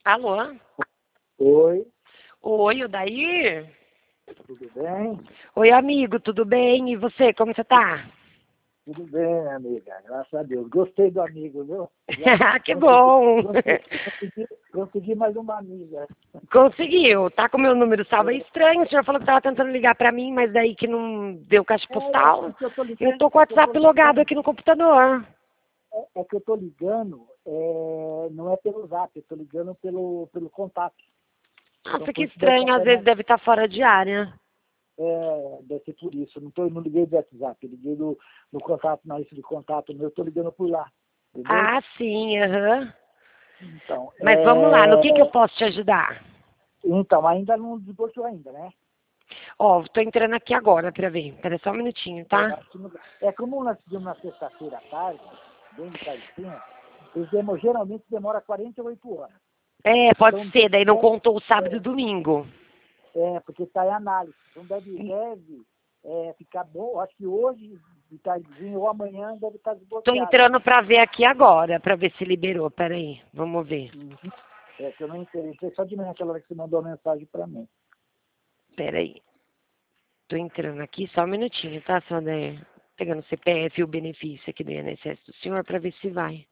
Alô? Oi, Oi, Odair? tudo bem? Oi, amigo, tudo bem? E você, como você tá? Tudo bem, amiga, graças a Deus. Gostei do amigo, viu? Já Que bom! consegui mais uma amiga. Conseguiu. Tá com o meu número salvo. É estranho, o senhor falou que tava tentando ligar pra mim, mas daí que não deu caixa É postal. que eu tô Eu ligando, tô com o WhatsApp logado aqui no computador. é que eu tô ligando, não é pelo zap, eu tô ligando pelo contato. Então, Nossa, que por isso deve estar estranho. Às vezes deve estar fora de área. deve ser por isso. Não liguei do WhatsApp, eu liguei no contato, na lista de contato meu, eu tô ligando por lá, entendeu? Ah, sim, aham. Então, Mas vamos lá, no que eu posso te ajudar? ainda não desbloqueou ainda, né? Ó, tô entrando aqui agora pra ver. Espera só um minutinho, tá? Como nós fizemos na sexta-feira à tarde, bem de tardinha, geralmente demora 48 horas. É, pode Então, ser, daí não contou o sábado e domingo. porque está em análise. Então deve ficar bom. Acho que hoje, de tardezinha ou amanhã, deve estar Tô desbloqueado. entrando pra ver aqui agora, pra ver se liberou. Pera aí, vamos ver. Uhum. Que eu não entendi. Só de manhã aquela hora que você mandou a mensagem para mim. Pera aí. Tô entrando aqui, só um minutinho, tá? Só pegando o CPF e o benefício aqui do INSS do senhor pra ver se vai.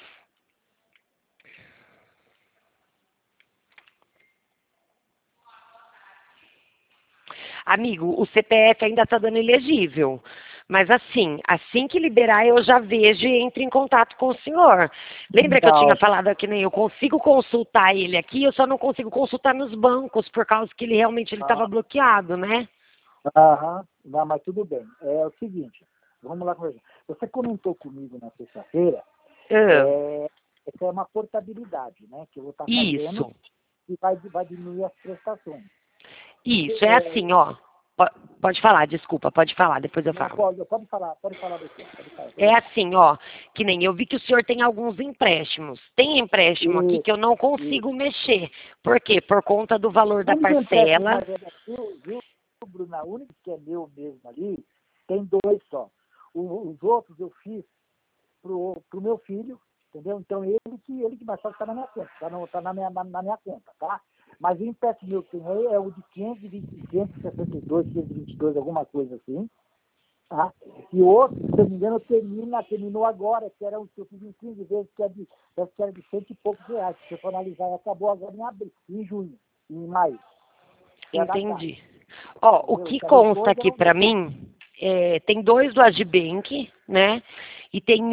Amigo, o CPF ainda tá dando elegível. Mas assim que liberar, eu já vejo e entro em contato com o senhor. Lembra que eu tinha Não. falado que nem eu consigo consultar ele aqui, eu só não consigo consultar nos bancos, por causa que ele realmente estava bloqueado, né? Aham. Não, mas tudo bem. É o seguinte, vamos lá conversar. Você comentou comigo na sexta-feira, Ah, essa é uma portabilidade, né? Que eu vou estar fazendo isso. e vai diminuir as prestações. Isso, é assim, ó. Pode falar, desculpa, pode falar, depois eu Não, falo. pode falar você, pode falar. É assim, ó, que nem eu vi que o senhor tem alguns empréstimos. Tem empréstimo aqui E, que eu não e, consigo mexer. Por quê? Por conta do valor da um dos empréstimos parcela. mais velhos, viu, Bruna? O único que é meu mesmo ali, tem dois só. Os outros eu fiz pro meu filho, entendeu? Então ele que mais só está na minha conta, tá na minha conta, tá? Mas o empréstimo meu que tem aí é o de 520, 562, 522, alguma coisa assim. Tá? E outro, se eu não me engano, terminou agora, que era um que eu fiz em 15 vezes, parece que era de cento e poucos reais. Se você for analisar, acabou agora em abril, em junho, em maio, que é a da Caixa. Entendi. Ó, o Entendeu? que Então, os consta dois aqui eram pra meus. mim, tem dois do Agibank, né? E tem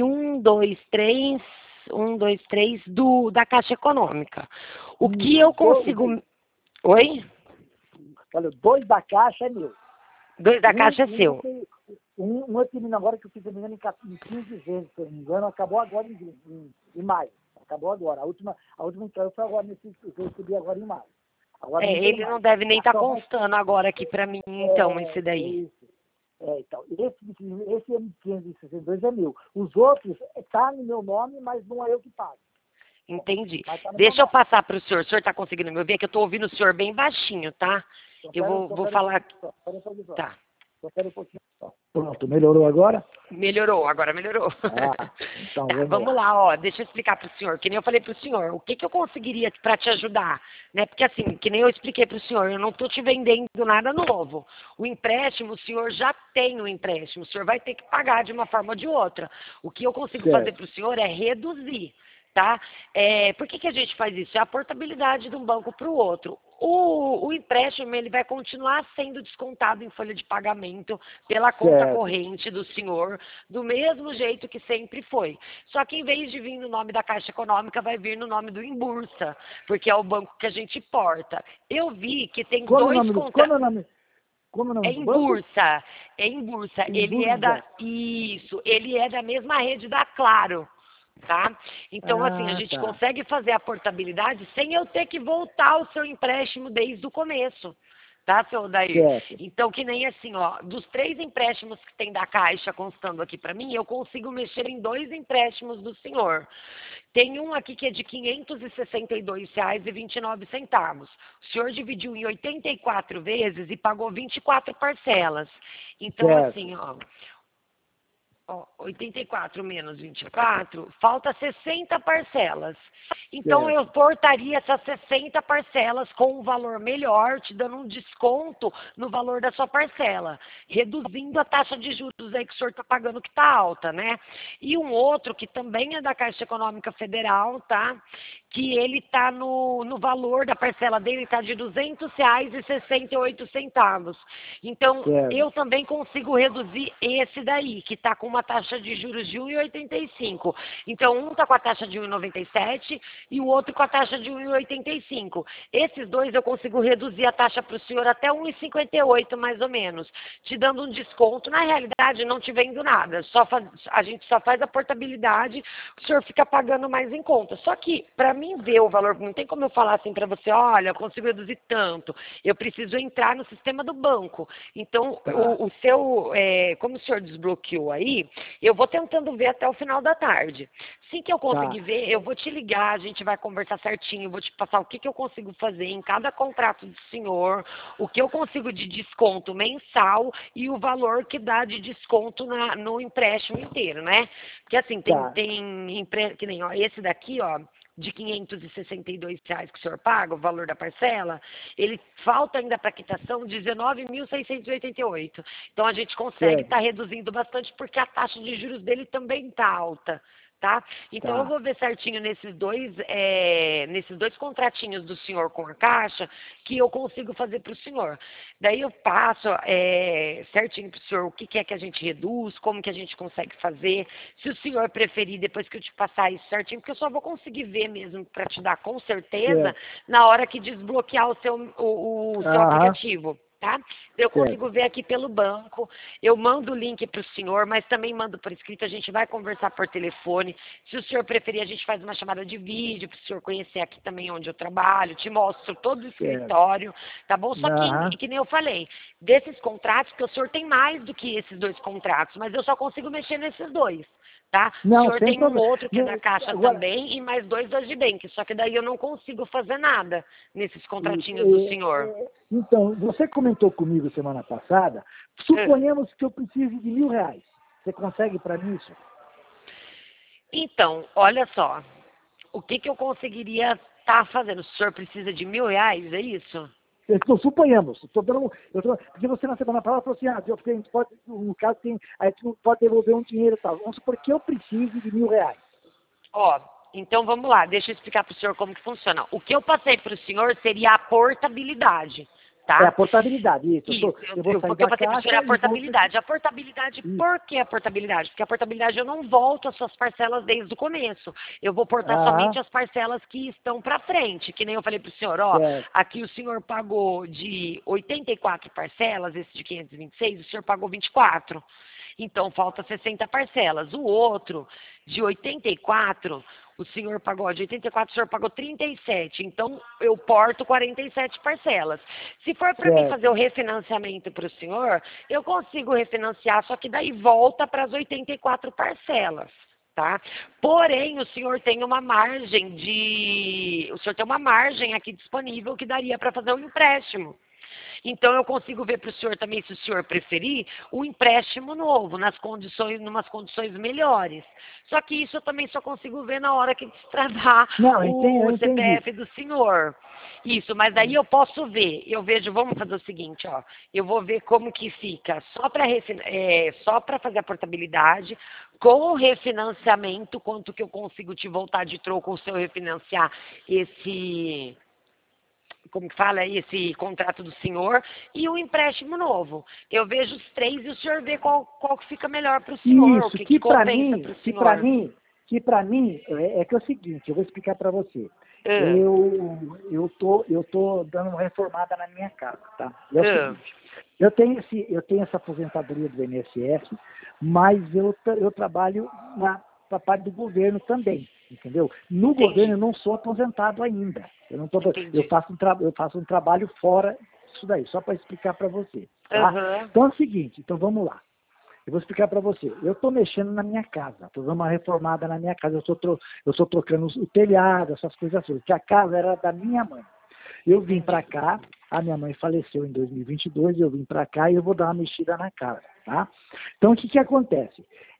um, dois, três da Caixa Econômica. O que Isso, eu consigo. Oi? olha, dois da Caixa é meu. Dois da Caixa é Um, seu. eu termino agora que eu fiz, se não me engano, em 15 vezes, se eu não me engano, acabou agora em maio. Acabou agora. A última entrada foi agora, que eu recebi agora em maio. Agora não tem Ele não mais. deve nem estar Só vai, constando agora aqui pra mim, então, esse é daí. isso. Então, esse M562 é meu. Os outros, tá no meu nome, mas não é eu que pago. Entendi. Mas tá no meu Deixa eu nome. passar para o senhor. O senhor está conseguindo me ouvir? É que eu estou ouvindo o senhor bem baixinho, tá? Então, Eu vou pera um falar. pouquinho só. Pera um pouquinho só. Tá. Pera um pouquinho só. Pronto, melhorou agora? Melhorou, agora melhorou. Então Tá, vamos vamos lá. lá, ó. Deixa eu explicar para o senhor. Que nem eu falei para o senhor. O que eu conseguiria para te ajudar? Né? Porque assim, que nem eu expliquei para o senhor, eu não estou te vendendo nada novo. O empréstimo, o senhor já tem o empréstimo. O senhor vai ter que pagar de uma forma ou de outra. O que eu consigo fazer Certo. para o senhor é reduzir. Tá? Por que a gente faz isso? É a portabilidade de um banco para o outro. O empréstimo ele vai continuar sendo descontado em folha de pagamento pela conta Certo. corrente do senhor, do mesmo jeito que sempre foi. Só que em vez de vir no nome da Caixa Econômica, vai vir no nome do Imbursa, porque é o banco que a gente porta. Eu vi que tem Como é o dois nome do, contratos. como é o nome É do em banco? bursa, é em bursa. Imbursa. Ele é da mesma rede da Claro, tá? Então, assim, a Ah, gente tá. consegue fazer a portabilidade sem eu ter que voltar o seu empréstimo desde o começo, tá, seu Odair? Certo. Então, que nem assim, ó, dos 3 empréstimos que tem da Caixa constando aqui para mim, eu consigo mexer em 2 empréstimos do senhor. Tem um aqui que é de R$ 562,29. O senhor dividiu em 84 vezes e pagou 24 parcelas. Então, Certo. assim, ó, Ó, 84 menos 24, falta 60 parcelas. Então, eu portaria essas 60 parcelas com um valor melhor, te dando um desconto no valor da sua parcela, reduzindo a taxa de juros aí que o senhor está pagando, que está alta, né? E um outro, que também é da Caixa Econômica Federal, tá? Que ele está no valor da parcela dele, está de R$ 200,68. Então, eu também consigo reduzir esse daí, que está com uma taxa de juros de 1,85. Então, um está com a taxa de 1,97 e o outro com a taxa de 1,85. Esses dois eu consigo reduzir a taxa para o senhor até 1,58, mais ou menos, te dando um desconto. Na realidade, não te vendo nada. A gente só faz a portabilidade, o senhor fica pagando mais em conta. Só que, para mim ver o valor, não tem como eu falar assim para você, olha, eu consigo reduzir tanto. Eu preciso entrar no sistema do banco. Então, o seu, como o senhor desbloqueou aí, eu vou tentando ver até o final da tarde. Assim que eu conseguir ver, eu vou te ligar, a gente vai conversar certinho, vou te passar o que eu consigo fazer em cada contrato do senhor, o que eu consigo de desconto mensal e o valor que dá de desconto no empréstimo inteiro, né? Porque assim, que nem ó, esse daqui, ó, de R$ 562 que o senhor paga, o valor da parcela, ele falta ainda para quitação R$ 19.688. Então, a gente consegue estar reduzindo bastante porque a taxa de juros dele também está alta. Tá? Então, eu vou ver certinho nesses dois contratinhos do senhor com a Caixa que eu consigo fazer para o senhor. Daí eu passo certinho para o senhor o que é que a gente reduz, como que a gente consegue fazer. Se o senhor preferir, depois que eu te passar isso certinho, porque eu só vou conseguir ver mesmo para te dar com certeza na hora que desbloquear o seu aplicativo. Tá? Eu consigo ver aqui pelo banco, eu mando o link para o senhor, mas também mando por escrito, a gente vai conversar por telefone. Se o senhor preferir, a gente faz uma chamada de vídeo para o senhor conhecer aqui também onde eu trabalho, te mostro todo o escritório, tá bom? Só que nem eu falei, desses contratos, que o senhor tem mais do que esses dois contratos, mas eu só consigo mexer nesses dois. Tá? O senhor tem um outro que é da Caixa também e mais dois da Agibank, só que daí eu não consigo fazer nada nesses contratinhos do senhor. Então, você comentou comigo semana passada, suponhamos que eu precise de R$ 1.000. Você consegue para mim isso? Então, olha só, o que eu conseguiria estar fazendo? O senhor precisa de R$ 1.000, é isso? Suponhamos, porque você na semana passada falou assim, no caso a gente não pode devolver um dinheiro e tal. Vamos supor que eu precise de R$ 1.000. Ó, então vamos lá, deixa eu explicar para o senhor como que funciona. O que eu passei para o senhor seria a portabilidade. Tá? É a portabilidade, isso. Porque eu passei para o senhor a portabilidade. A portabilidade, por que a portabilidade? Porque a portabilidade eu não volto as suas parcelas desde o começo. Eu vou portar somente as parcelas que estão para frente. Que nem eu falei para o senhor, ó, aqui o senhor pagou de 84 parcelas, esse de 526, o senhor pagou 24. Então, falta 60 parcelas. O outro, de 84, o senhor pagou, de 84 o senhor pagou 37. Então, eu porto 47 parcelas. Se for para mim fazer o refinanciamento para o senhor, eu consigo refinanciar, só que daí volta para as 84 parcelas. Tá? Porém, o senhor tem uma margem aqui disponível que daria para fazer um empréstimo. Então, eu consigo ver para o senhor também, se o senhor preferir, um empréstimo novo, numas condições melhores. Só que isso eu também só consigo ver na hora que destravar o CPF do senhor. Isso, mas daí eu posso ver. Eu vejo, vamos fazer o seguinte, ó. Eu vou ver como que fica só para fazer a portabilidade, com o refinanciamento, quanto que eu consigo te voltar de troco se eu refinanciar como que fala, esse contrato do senhor, e o empréstimo novo. Eu vejo os três e o senhor vê qual que fica melhor para o senhor, isso, o que compensa para o senhor. Que para mim é o seguinte, eu vou explicar para você. Eu tô dando uma reformada na minha casa, tá? É o seguinte, eu tenho essa aposentadoria do INSS, mas eu trabalho para parte do governo também, entendeu? No governo eu não sou aposentado ainda. Eu faço um trabalho fora disso daí, só para explicar para você. Tá? Então é o seguinte, então vamos lá. Eu vou explicar para você. Eu estou mexendo na minha casa, estou dando uma reformada na minha casa, eu estou trocando o telhado, essas coisas todas, porque a casa era da minha mãe. Eu vim para cá, a minha mãe faleceu em 2022, eu vim para cá e eu vou dar uma mexida na casa, tá? Então, o que acontece?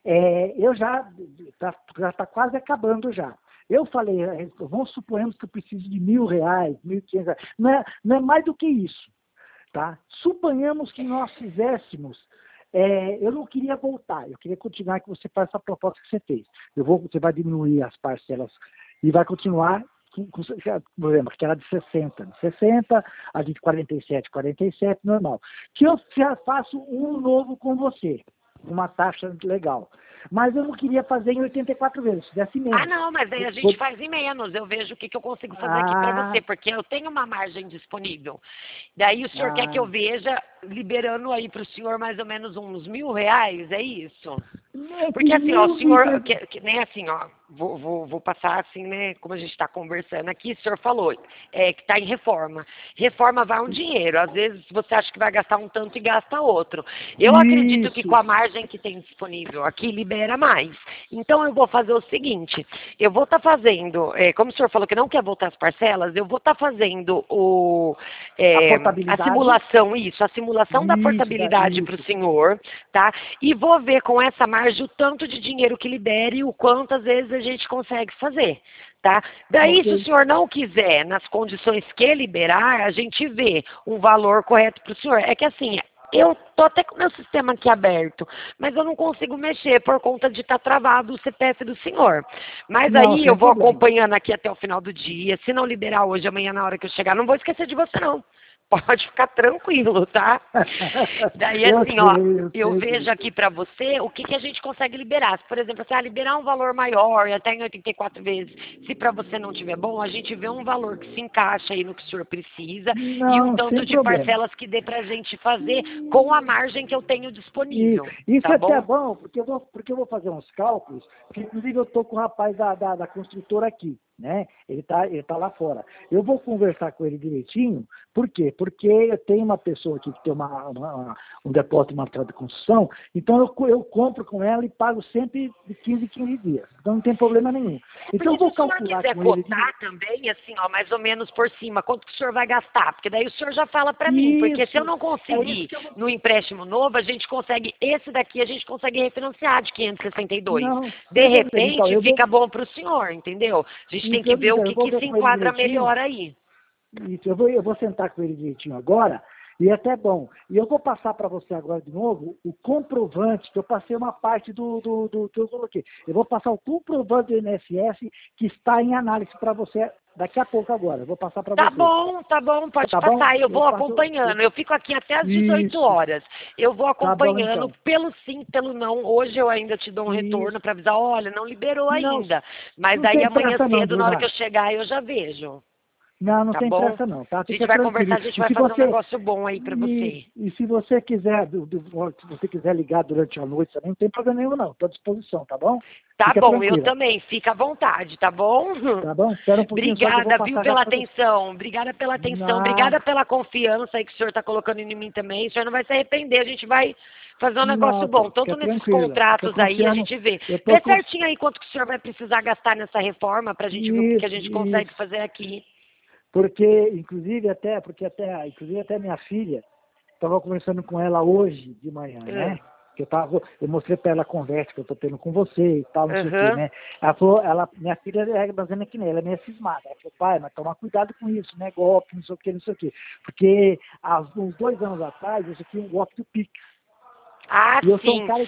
Eu já está quase acabando já. Eu falei, vamos suponhamos que eu preciso de R$ 1.000, R$ 1.500. Não é mais do que isso. Tá? Suponhamos que nós fizéssemos. Eu não queria voltar, eu queria continuar que você faz essa proposta que você fez. Você vai diminuir as parcelas e vai continuar, por exemplo, aquela de 60, a de 47, normal. Que eu já faço um novo com você, uma taxa legal. Mas eu não queria fazer em 84 vezes, se fizesse menos. Ah, não, mas aí a gente faz em menos. Eu vejo o que eu consigo fazer aqui para você, porque eu tenho uma margem disponível. Daí o senhor quer que eu veja liberando aí para o senhor mais ou menos uns R$ 1.000, é isso? Porque assim, ó, o senhor, nem assim, ó, vou passar assim, né, como a gente está conversando aqui, o senhor falou que está em reforma. Reforma vai um dinheiro, às vezes você acha que vai gastar um tanto e gasta outro. Eu acredito que com a margem que tem disponível aqui, libera mais. Então eu vou fazer o seguinte, eu vou estar fazendo, como o senhor falou que não quer voltar as parcelas, eu vou estar fazendo a simulação da portabilidade para o senhor, tá? E vou ver com essa margem o tanto de dinheiro que libere e o quanto às vezes a gente consegue fazer, tá? Daí, se o senhor não quiser, nas condições que liberar, a gente vê um valor correto para o senhor. É que assim, eu tô até com o meu sistema aqui aberto, mas eu não consigo mexer por conta de estar travado o CPF do senhor. Mas aí eu vou acompanhando aqui até o final do dia. Se não liberar hoje, amanhã na hora que eu chegar, não vou esquecer de você não. Pode ficar tranquilo, tá? Daí assim, ó, eu vejo aqui pra você o que a gente consegue liberar. Se, por exemplo, você liberar um valor maior e até em 84 vezes, se pra você não tiver bom, a gente vê um valor que se encaixa aí no que o senhor precisa e um tanto de parcelas que dê pra gente fazer com a margem que eu tenho disponível. Isso tá até é bom, porque eu vou fazer uns cálculos, que inclusive eu tô com o rapaz da construtora aqui, né? Ele tá lá fora. Eu vou conversar com ele direitinho. Por quê? Porque eu tenho uma pessoa aqui que tem um depósito de material de construção, então eu compro com ela e pago sempre de 15 em 15 dias. Então não tem problema nenhum. Então eu vou calcular com ele. Se o senhor quiser cotar também, assim, ó, mais ou menos por cima, quanto que o senhor vai gastar? Porque daí o senhor já fala para mim. Porque se eu não conseguir no empréstimo novo, a gente consegue, esse daqui a gente consegue refinanciar de 562. Não, de repente, então, fica bom para o senhor, entendeu? A gente tem que ver o que se enquadra melhor aí. Isso, eu vou sentar com ele direitinho agora, e é até bom. E eu vou passar para você agora de novo o comprovante, que eu passei uma parte do que eu coloquei. Eu vou passar o comprovante do INSS que está em análise para você daqui a pouco agora. Eu vou passar para você. Tá bom, pode passar. Bom? Eu vou acompanhando. Eu fico aqui até às 18 horas. Eu vou acompanhando então. Pelo sim, pelo não. Hoje eu ainda te dou um retorno para avisar, olha, não liberou ainda. Mas aí amanhã cedo, na hora que eu chegar, eu já vejo. Não tem pressa não, tá? A gente vai conversar, a gente vai fazer um negócio bom aí pra você. E se você quiser, se você quiser ligar durante a noite também, não tem problema nenhum não, estou à disposição, tá bom? Tá bom, tranquila. Eu também, fica à vontade, tá bom? Tá bom? Espera um pouquinho. Obrigada, viu, pela atenção, obrigada pela atenção, obrigada pela confiança aí que o senhor tá colocando em mim também, o senhor não vai se arrepender, a gente vai fazer um negócio bom, tanto nesses contratos aí, a gente vê. Vê certinho aí quanto que o senhor vai precisar gastar nessa reforma pra gente ver o que a gente consegue fazer aqui. Porque, inclusive até minha filha, estava conversando com ela hoje de manhã, né? Que eu mostrei para ela a conversa que eu estou tendo com você e tal, não sei o quê, né? Ela falou, minha filha é baseada que nem ela, é meio cismada. Ela falou, pai, mas toma cuidado com isso, né? Golpe, não sei o quê. Porque uns 2 anos atrás, eu tinha um golpe do Pix. Eu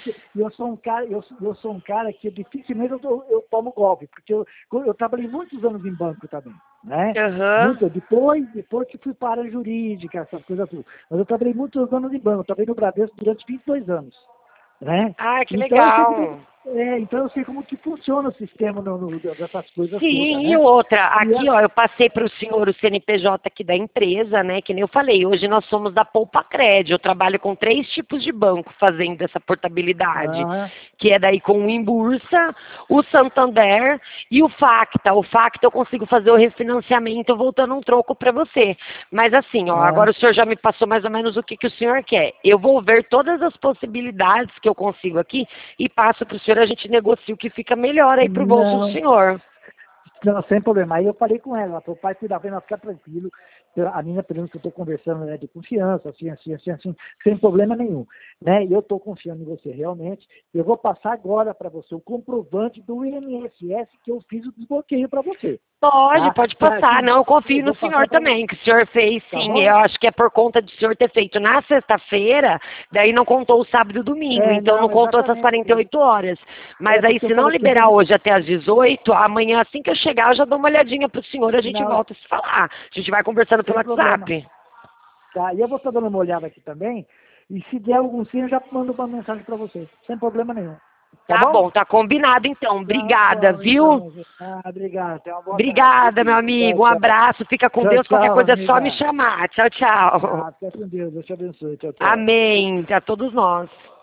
sou um cara que dificilmente eu tomo golpe, porque eu trabalhei muitos anos em banco também, né? Depois que fui para a área jurídica, essas coisas tudo. Mas eu trabalhei muitos anos em banco, eu trabalhei no Bradesco durante 22 anos, né? Ah, que legal! Então eu sei como que funciona o sistema dessas coisas. Sim, todas, e outra, aqui ó, eu passei para o senhor o CNPJ aqui da empresa, né, que nem eu falei, hoje nós somos da Poupa Crédito, eu trabalho com 3 tipos de banco fazendo essa portabilidade, que é daí com o Imbursa, o Santander e o Facta. O Facta eu consigo fazer o refinanciamento voltando um troco para você. Mas assim, ó, agora o senhor já me passou mais ou menos o que o senhor quer. Eu vou ver todas as possibilidades que eu consigo aqui e passo para o senhor, a gente negocia o que fica melhor aí pro bolso do senhor. Não, sem problema. Aí eu falei com ela falou, pai, cuidado, fica tranquilo, a menina pedindo que eu estou conversando, né, de confiança, assim, sem problema nenhum, né? E eu estou confiando em você realmente. Eu vou passar agora para você o comprovante do INSS que eu fiz o desbloqueio para você. Tá? Pode passar. Não, eu confio no senhor também, que o senhor fez Tá sim. bom? Eu acho que é por conta de o senhor ter feito na sexta-feira, daí não contou o sábado e o domingo, então não contou essas Exatamente. 48 horas. Mas aí, Porque eu se não falei assim, liberar hoje até às 18, amanhã, assim que eu chegar, eu já dou uma olhadinha pro senhor e a gente não, volta a se falar. A gente vai conversando pelo sem problema. WhatsApp. Tá? E eu vou estar dando uma olhada aqui também, e se der algum sim, eu já mando uma mensagem para você, sem problema nenhum. Tá Tá bom? bom, tá combinado então. Tá Obrigada, bom, viu? então. Obrigado. Tenha uma boa tarde. Obrigada, meu amigo. Um Tchau, tchau. abraço. Fica com Tchau, Deus. Qualquer tchau, coisa é só me amiga. chamar. Tchau, tchau. Fica com Deus. Deus te abençoe. Tchau, tchau. Amém. A todos nós.